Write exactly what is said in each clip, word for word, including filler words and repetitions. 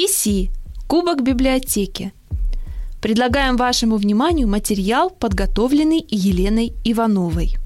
КИСИ – Кубок библиотеки. Предлагаем вашему вниманию материал, подготовленный Еленой Ивановой.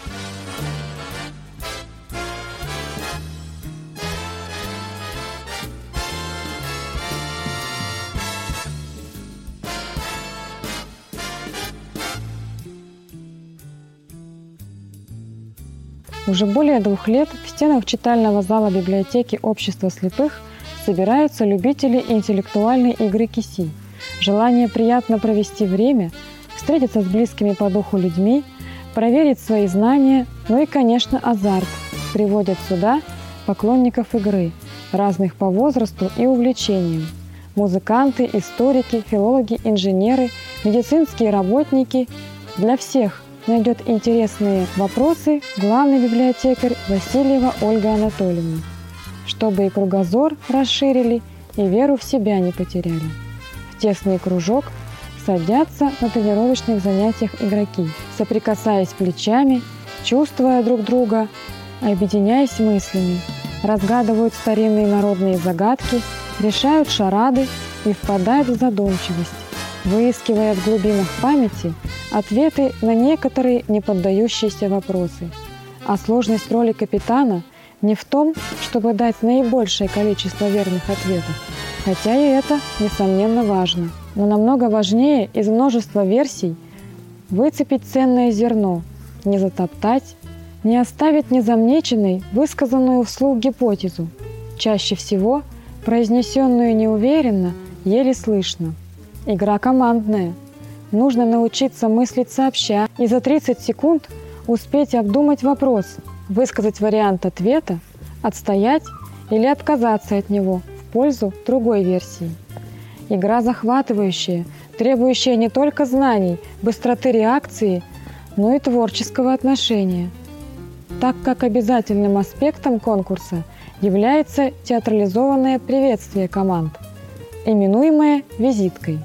Уже более двух лет в стенах читального зала библиотеки Общества слепых собираются любители интеллектуальной игры КИСИ. Желание приятно провести время, встретиться с близкими по духу людьми, проверить свои знания, ну и, конечно, азарт приводят сюда поклонников игры, разных по возрасту и увлечениям. Музыканты, историки, филологи, инженеры, медицинские работники – для всех найдет интересные вопросы главный библиотекарь Васильева Ольга Анатольевна, чтобы и кругозор расширили, и веру в себя не потеряли. В тесный кружок садятся на тренировочных занятиях игроки, соприкасаясь плечами, чувствуя друг друга, объединяясь мыслями, разгадывают старинные народные загадки, решают шарады и впадают в задумчивость, выискивая в глубинах памяти ответы на некоторые неподдающиеся вопросы. А сложность роли капитана не в том, чтобы дать наибольшее количество верных ответов, хотя и это, несомненно, важно. Но намного важнее из множества версий выцепить ценное зерно, не затоптать, не оставить незамеченной высказанную вслух гипотезу, чаще всего произнесенную неуверенно, еле слышно. Игра командная. Нужно научиться мыслить сообща и за тридцать секунд успеть обдумать вопрос, высказать вариант ответа, отстоять или отказаться от него в пользу другой версии. Игра захватывающая, требующая не только знаний, быстроты реакции, но и творческого отношения, так как обязательным аспектом конкурса является театрализованное приветствие команд, именуемое визиткой.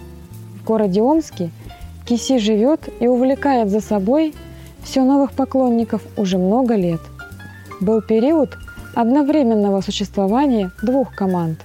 В городе Омске КИСИ живет и увлекает за собой все новых поклонников уже много лет. Был период одновременного существования двух команд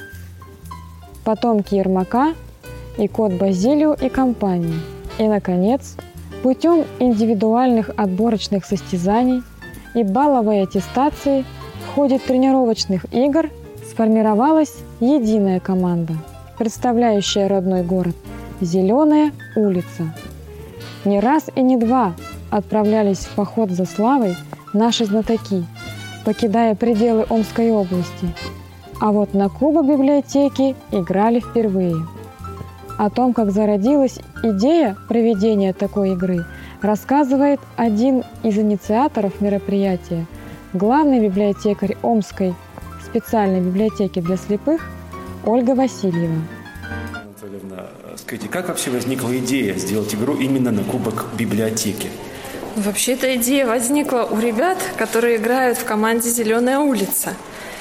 – потомки Ермака и кот Базилио и компания. И, наконец, путем индивидуальных отборочных состязаний и балловой аттестации в ходе тренировочных игр сформировалась единая команда, представляющая родной город – «Зеленая улица». Не раз и не два отправлялись в поход за славой наши знатоки, покидая пределы Омской области. А вот на Кубок библиотеки играли впервые. О том, как зародилась идея проведения такой игры, рассказывает один из инициаторов мероприятия, главный библиотекарь Омской специальной библиотеки для слепых Ольга Васильева. Анатольевна, скажите, как вообще возникла идея сделать игру именно на Кубок библиотеки? Вообще, эта идея возникла у ребят, которые играют в команде «Зеленая улица».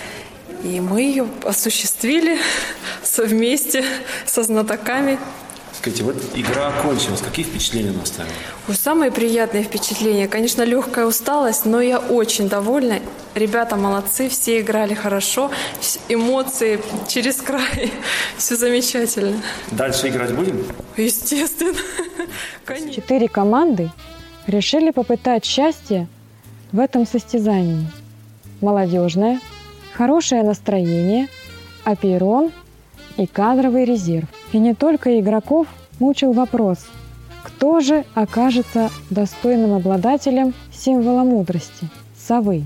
И мы ее осуществили совместе со знатоками. Скажите, вот игра окончилась. Какие впечатления она оставила? Ой, самые приятные впечатления. Конечно, легкая усталость, но я очень довольна. Ребята молодцы, все играли хорошо. Эмоции через край. Все замечательно. Дальше играть будем? Естественно. Конечно. Четыре команды решили попытать счастье в этом состязании. Молодежная, хорошее настроение, апейрон и кадровый резерв. И не только игроков мучил вопрос, кто же окажется достойным обладателем символа мудрости – совы.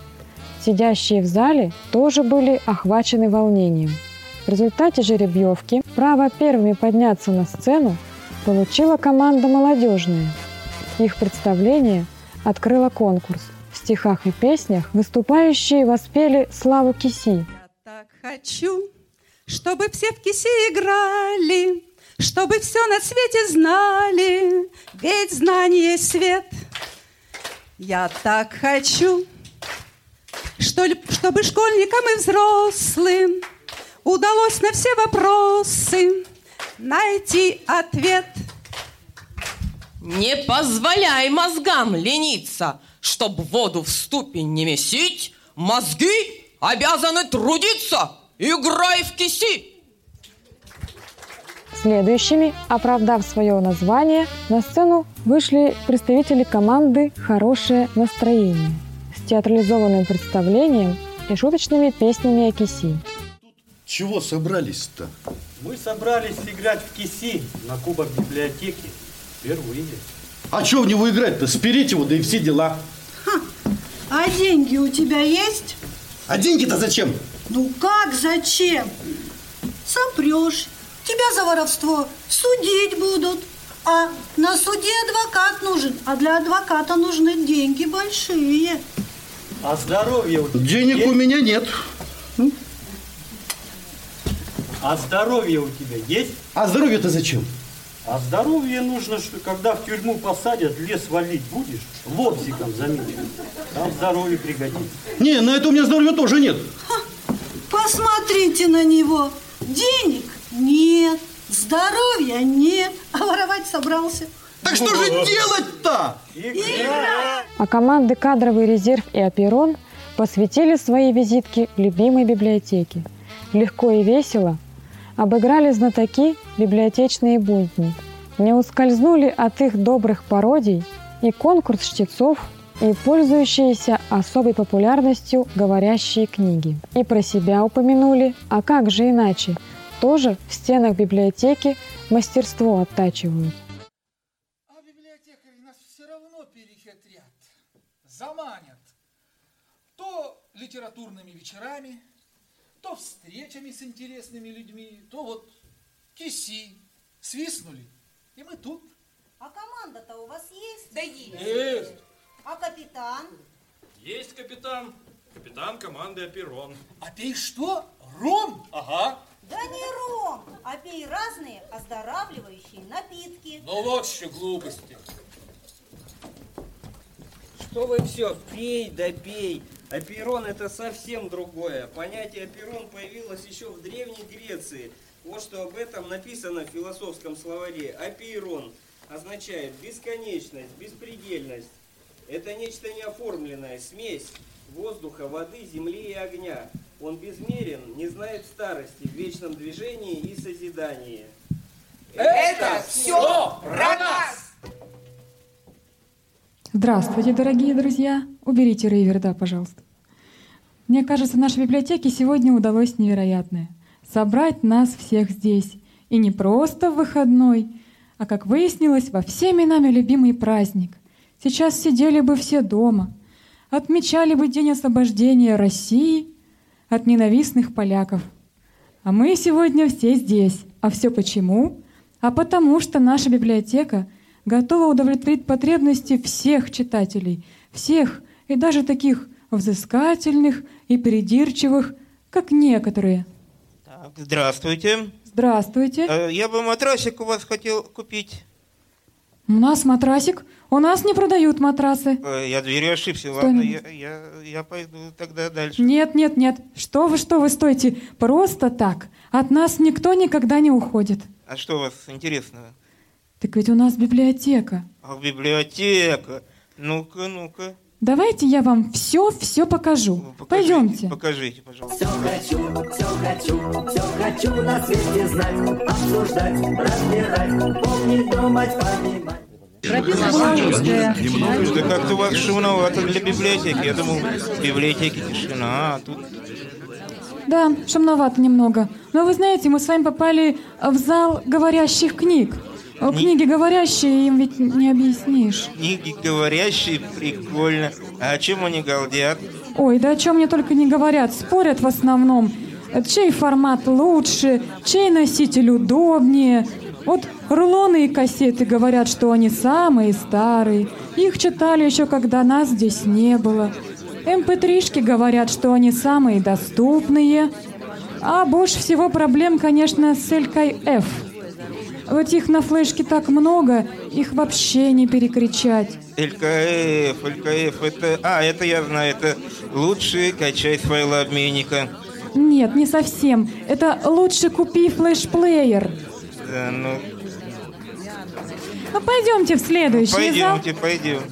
Сидящие в зале тоже были охвачены волнением. В результате жеребьевки право первыми подняться на сцену получила команда «Молодежная». Их представление открыло конкурс. В стихах и песнях выступающие воспели славу КИСИ. Я так хочу, чтобы все в КИСИ играли, чтобы все на свете знали, ведь знание — свет. Я так хочу, чтобы школьникам и взрослым удалось на все вопросы найти ответ. Не позволяй мозгам лениться, чтоб воду в ступень не месить, мозги обязаны трудиться. Играй в КИСИ. Следующими, оправдав свое название, на сцену вышли представители команды «Хорошее настроение» с театрализованным представлением и шуточными песнями о киси. Чего собрались-то? Мы собрались играть в киси на Кубок библиотеки впервые. А что в него играть-то? Спереть его, да и все дела. Ха. А деньги у тебя есть? А деньги-то зачем? Ну как зачем? Сопрешь. Тебя за воровство судить будут. А на суде адвокат нужен. А для адвоката нужны деньги большие. А здоровье у тебя Денег есть? у меня нет. А здоровье у тебя есть? А здоровье-то зачем? А здоровье нужно, что когда в тюрьму посадят, лес валить будешь, лобзиком заметишь. Там здоровье пригодится. Не, на это у меня здоровья тоже нет. Ха. Посмотрите на него. Денег нет, здоровья нет, а воровать собрался. Так что же делать-то? Играть! А команды «Кадровый резерв» и «Аперон» посвятили свои визитки любимой библиотеке. Легко и весело обыграли знатоки библиотечные будни, не ускользнули от их добрых пародий и конкурс чтецов, и пользующиеся особой популярностью говорящие книги. И про себя упомянули, а как же иначе, тоже в стенах библиотеки мастерство оттачивают. А библиотекари нас все равно перехитрят, заманят. То литературными вечерами, то встречами с интересными людьми, то вот киси. Свистнули, и мы тут. А команда-то у вас есть? Да есть. Есть. А капитан? Есть капитан. Капитан команды «Аперон». А пей что? Ром? Ага. Да не ром, а пей разные оздоравливающие напитки. Ну вот еще глупости. Что вы все, пей да пей. Аперон — это совсем другое. Понятие аперон появилось еще в Древней Греции. Вот что об этом написано в философском словаре. Аперон означает бесконечность, беспредельность. Это нечто неоформленное, смесь воздуха, воды, земли и огня. Он безмерен, не знает старости, в вечном движении и созидании. Это все про нас! Здравствуйте, дорогие друзья! Уберите рейверда, пожалуйста. Мне кажется, нашей библиотеке сегодня удалось невероятное. Собрать нас всех здесь. И не просто в выходной, а, как выяснилось, во всеми нами любимый праздник. Сейчас сидели бы все дома, отмечали бы День освобождения России от ненавистных поляков. А мы сегодня все здесь. А все почему? А потому что наша библиотека готова удовлетворить потребности всех читателей, всех, и даже таких взыскательных и придирчивых, как некоторые. Так, здравствуйте. Здравствуйте. Э, я бы матрасик у вас хотел купить. У нас матрасик? У нас не продают матрасы. Э, я дверью ошибся. Стой, Ладно, ну. я, я, я пойду тогда дальше. Нет, нет, нет. Что вы, что вы, стойте. Просто так. От нас никто никогда не уходит. А что у вас интересного? Так ведь у нас библиотека. Ах, библиотека. Ну-ка, ну-ка. Давайте я вам все-все покажу. Покажите, Пойдемте. Покажите, пожалуйста. Все хочу, все хочу, все хочу на свете знать, обсуждать, разбирать, помнить, думать, понимать. Да как-то у вас шумновато для библиотеки. Я думал, в библиотеке тишина, а тут... Да, шумновато немного. Но вы знаете, мы с вами попали в зал говорящих книг. Ни... Книги говорящие, им ведь не объяснишь. Книги говорящие, прикольно. А о чем они галдят? Ой, да о чем мне только не говорят. Спорят в основном, чей формат лучше, чей носитель удобнее. Вот рулоны и кассеты говорят, что они самые старые. Их читали еще, когда нас здесь не было. эм пэ три-шки говорят, что они самые доступные. А больше всего проблем, конечно, с эл ка эф. Вот их на флешке так много, их вообще не перекричать. эл ка эф, эл ка эф, это... А, это я знаю, это лучше качай с файлообменника. Нет, не совсем. Это лучше купи флешплеер. Да, ну... Ну, пойдемте в следующий зал. Пойдемте, пойдемте.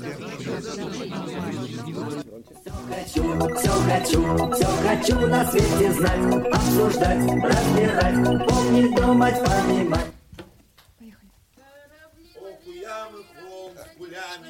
Все хочу, все хочу на свете знать, обсуждать, разбирать, помнить, думать, понимать.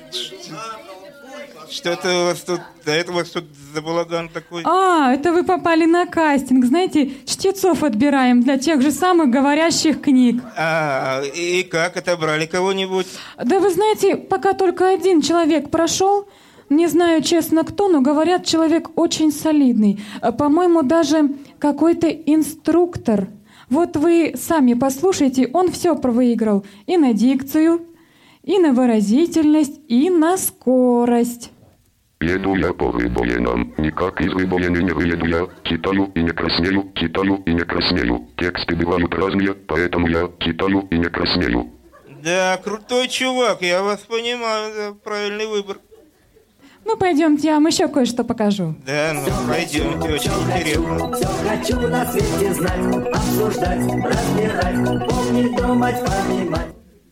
Что-то у вас тут, до этого что-то за балаган такой. А, это вы попали на кастинг. Знаете, чтецов отбираем для тех же самых говорящих книг. А, и как, отобрали кого-нибудь? Да вы знаете, пока только один человек прошел. Не знаю, честно, кто, но говорят, человек очень солидный. По-моему, даже какой-то инструктор. Вот вы сами послушайте, он все выиграл. И на дикцию, и на выразительность, и на скорость. Еду я по выбоинам, никак из выбоины не выеду я. Китаю и не краснею, китаю и не краснею. Тексты бывают разные, поэтому я китаю и не краснею. Да, крутой чувак, я вас понимаю, да, правильный выбор. Ну, пойдемте, я вам еще кое-что покажу. Да, ну, пойдемте, очень интересно. Все хочу на свете знать, обсуждать, разбирать, помнить, думать, понимать.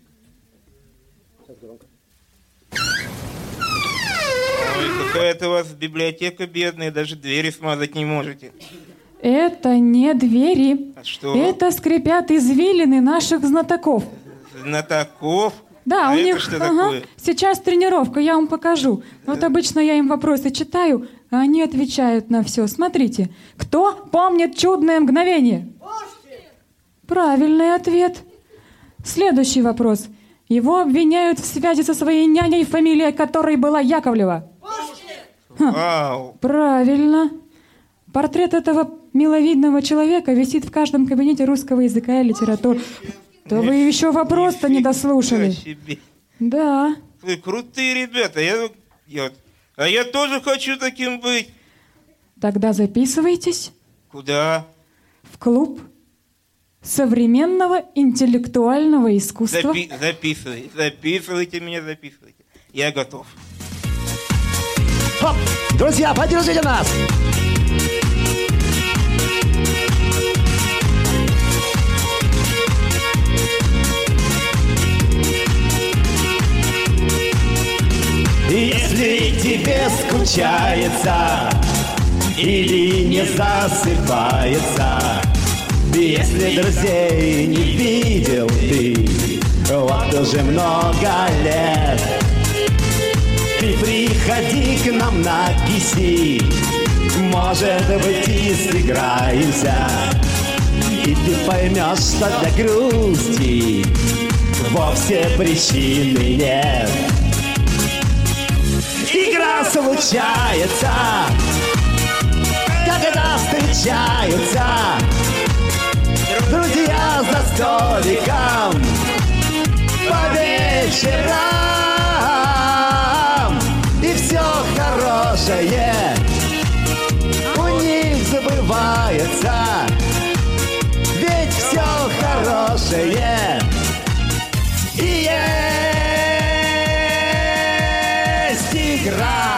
Ой, какая-то у вас библиотека бедная, даже двери смазать не можете. Это не двери. А что? Это скрипят извилины наших знатоков. Знатоков? Да, а у это них что ага, такое? сейчас тренировка, я вам покажу. Вот обычно я им вопросы читаю, а они отвечают на все. Смотрите, кто помнит чудное мгновение? Правильный ответ. Следующий вопрос. Его обвиняют в связи со своей няней, фамилия которой была Яковлева. Ха, правильно. Портрет этого миловидного человека висит в каждом кабинете русского языка и литературы. Да вы еще вопрос-то не дослушали. Да. Вы крутые ребята. Я, я, а я тоже хочу таким быть. Тогда записывайтесь. Куда? В клуб современного интеллектуального искусства. Запи- записывайте, записывайте меня, записывайте. Я готов. Хоп! Друзья, поддержите нас! Если тебе скучается или не засыпается, если друзей не видел ты вот уже много лет, ты приходи к нам на киси, может быть и сыграемся, и ты поймешь, что для грусти вовсе причины нет. Игра случается, когда встречаются друзья за столиком по вечерам, и все хорошее у них забывается, ведь все хорошее и есть игра.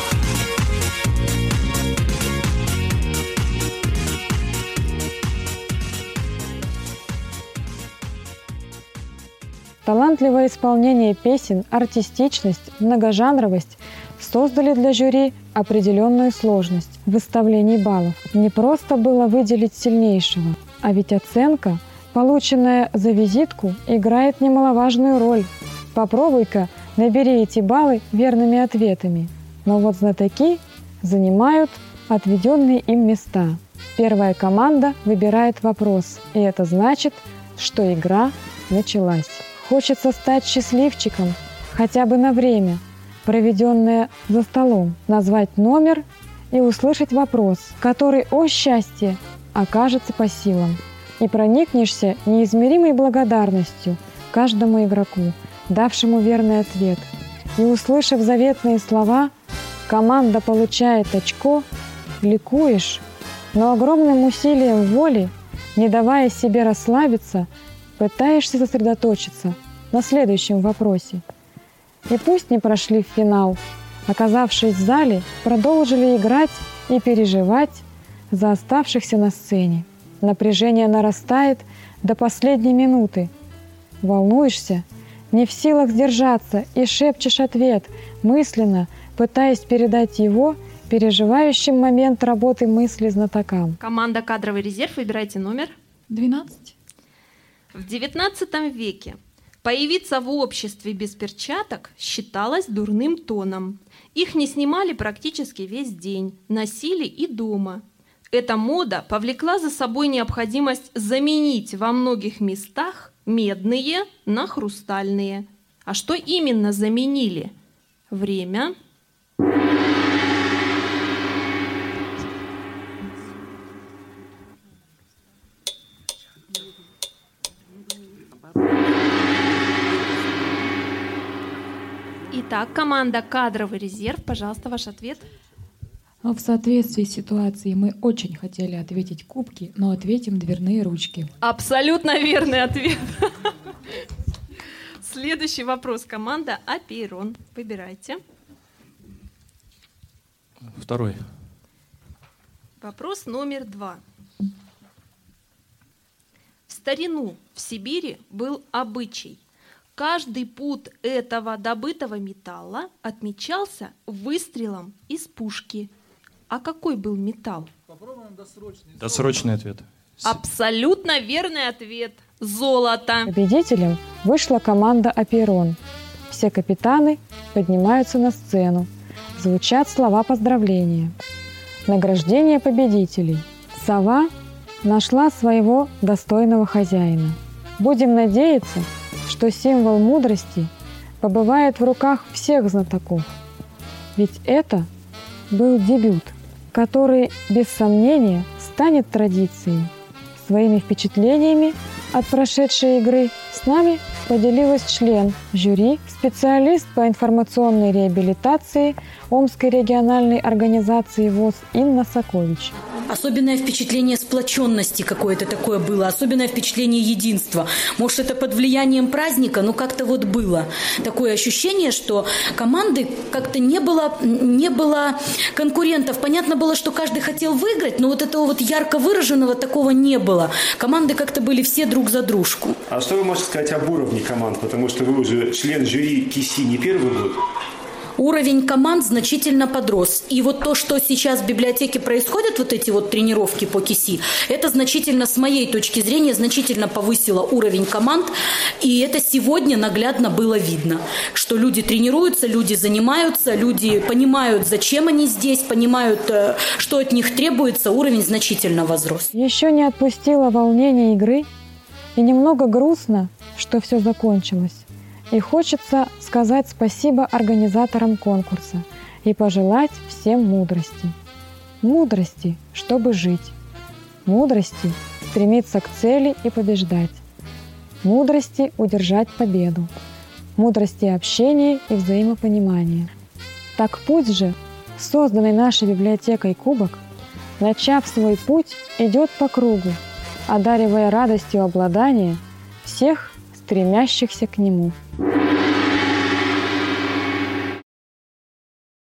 Талантливое исполнение песен, артистичность, многожанровость создали для жюри определенную сложность в выставлении баллов. Не просто было выделить сильнейшего, а ведь оценка, полученная за визитку, играет немаловажную роль. Попробуй-ка набери эти баллы верными ответами. Но вот знатоки занимают отведенные им места. Первая команда выбирает вопрос, и это значит, что игра началась. Хочется стать счастливчиком хотя бы на время, проведенное за столом, назвать номер и услышать вопрос, который, о счастье, окажется по силам. И проникнешься неизмеримой благодарностью каждому игроку, давшему верный ответ. И, услышав заветные слова «команда получает очко», ликуешь, но огромным усилием воли, не давая себе расслабиться, пытаешься сосредоточиться на следующем вопросе. И пусть не прошли в финал, оказавшись в зале, продолжили играть и переживать за оставшихся на сцене. Напряжение нарастает до последней минуты. Волнуешься, не в силах сдержаться и шепчешь ответ, мысленно пытаясь передать его переживающим момент работы мысли знатокам. Команда «Кадровый резерв», выбирайте номер. двенадцать. В девятнадцатом веке Появиться в обществе без перчаток считалось дурным тоном. Их не снимали практически весь день, носили и дома. Эта мода повлекла за собой необходимость заменить во многих местах медные на хрустальные. А что именно заменили? Время. Итак, команда «Кадровый резерв», пожалуйста, ваш ответ. В соответствии с ситуацией мы очень хотели ответить кубки, но ответим дверные ручки. Абсолютно верный ответ. Следующий вопрос. Команда «Апейрон». Выбирайте. Второй. Вопрос номер два. В старину в Сибири был обычай. Каждый пуд этого добытого металла отмечался выстрелом из пушки. А какой был металл? Попробуем досрочный. Досрочный ответ. Абсолютно верный ответ. Золото. Победителем вышла команда «Апейрон». Все капитаны поднимаются на сцену. Звучат слова поздравления. Награждение победителей. Сова нашла своего достойного хозяина. Будем надеяться, что символ мудрости побывает в руках всех знатоков. Ведь это был дебют, который, без сомнения, станет традицией. Своими впечатлениями от прошедшей игры с нами поделилась член жюри, специалист по информационной реабилитации Омской региональной организации ВОС Инна Сакович. Особенное впечатление сплоченности какое-то такое было, особенное впечатление единства. Может, это под влиянием праздника, но как-то вот было такое ощущение, что команды как-то не было, не было конкурентов. Понятно было, что каждый хотел выиграть, но вот этого вот ярко выраженного такого не было. Команды как-то были все друг за дружку. А что вы можете сказать об уровне команд? Потому что вы уже член жюри КИСИ не первый год. Уровень команд значительно подрос. И вот то, что сейчас в библиотеке происходят, вот эти вот тренировки по КИСИ, это значительно, с моей точки зрения, значительно повысило уровень команд. И это сегодня наглядно было видно, что люди тренируются, люди занимаются, люди понимают, зачем они здесь, понимают, что от них требуется, уровень значительно возрос. Еще не отпустило волнение игры, и немного грустно, что все закончилось. И хочется сказать спасибо организаторам конкурса и пожелать всем мудрости. Мудрости, чтобы жить. Мудрости стремиться к цели и побеждать. Мудрости удержать победу. Мудрости общения и взаимопонимания. Так путь же, созданный нашей библиотекой кубок, начав свой путь, идет по кругу, одаривая радостью обладания всех стремящихся к нему.